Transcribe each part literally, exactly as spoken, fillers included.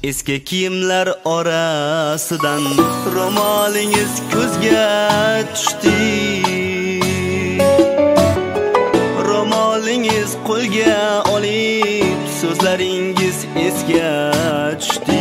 Eski kiyimlar orasidan ro'molingiz ko'zga tushdi. Ro'molingiz qo'lga olib, so'zlaringiz esga tushdi.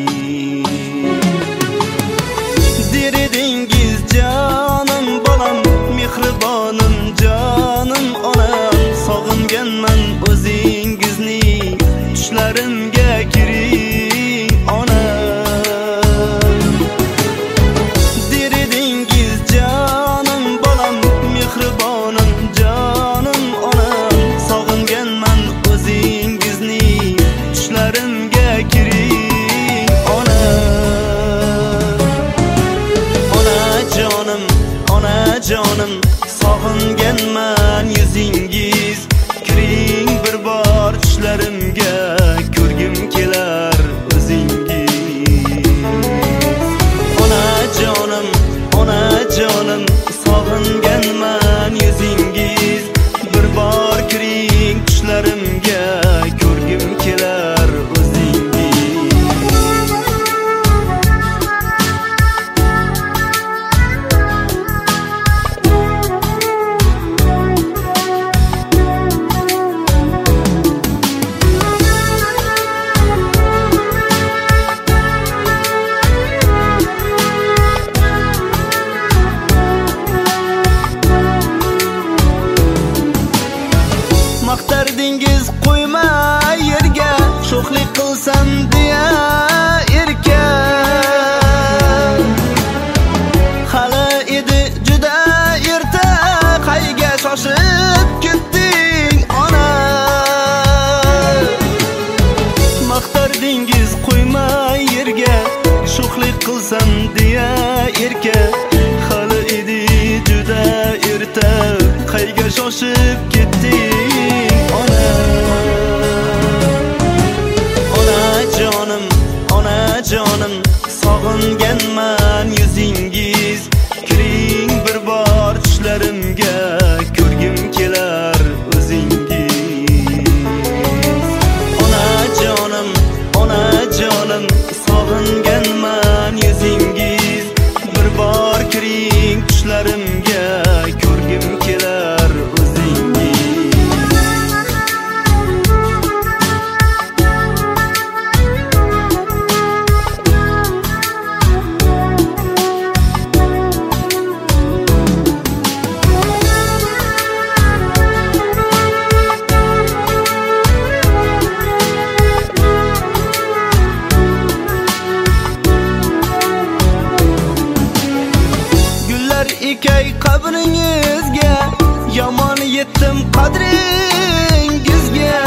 Diridingiz jonim bolam, mehribonim jonim onam, sog'inganman o'zingizni, tushlarimga kiring onam. Diridingiz jonim bolam, mehribonim jonim onam, sog'inganman o'zingizni, tushlarimga kiring onam. Onajonim, onajonim, sog'inganman yuzingiz, kiring bir bor tushlarimga, ko'rgim kelar o'zingiz. Onajonim, onajonim, sog'inganman yuzingiz, bir bor kiring tushlarimga, ko'rgim kelar o'zingiz. Maqtardingiz qo'yma yerga, sho'xlik qilsam deya erka. Hali edi juda erta, qayga shoshib ketding ona. Maqtardingiz qo'yma yerga, sho'xlik qilsam deya erka. Hali edi juda erta, qayga shoshib ketding ona. Onajonim, onajonim, sog'inganman yuzingiz, kiring bir bor tushlarimga, ko'rgim kelar o'zingiz. Onajonim, onajonim, sog'inganman yuzingiz, bir bor kiring tushlarimga, ko'rgim kelar o'zingiz. Ekay qabringizga, yomon yetdim qadringizga.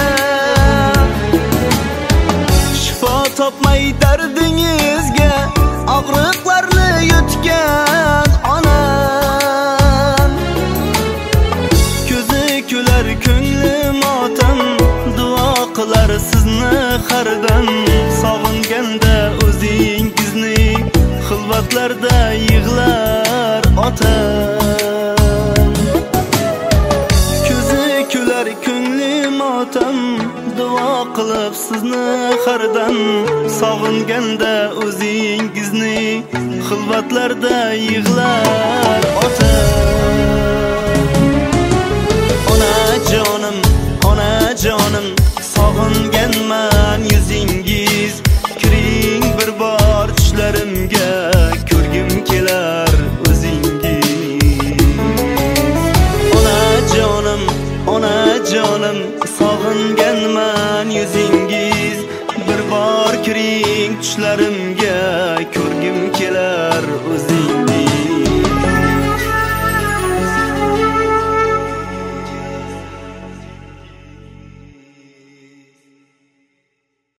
Shifo topmay dardingizga, og'riqlarni yutgan onam. Ko'zi kular ko'nglim otam, duo qilar sizni hardan. Sog'inganda o'zingizni, xilvatlarda yig'lar otam. Ko'zi kular ko'nglim otam, duo qilib sizni hardan. Sog'inganda o'zingizni, xilvatlarda yig'lar otam.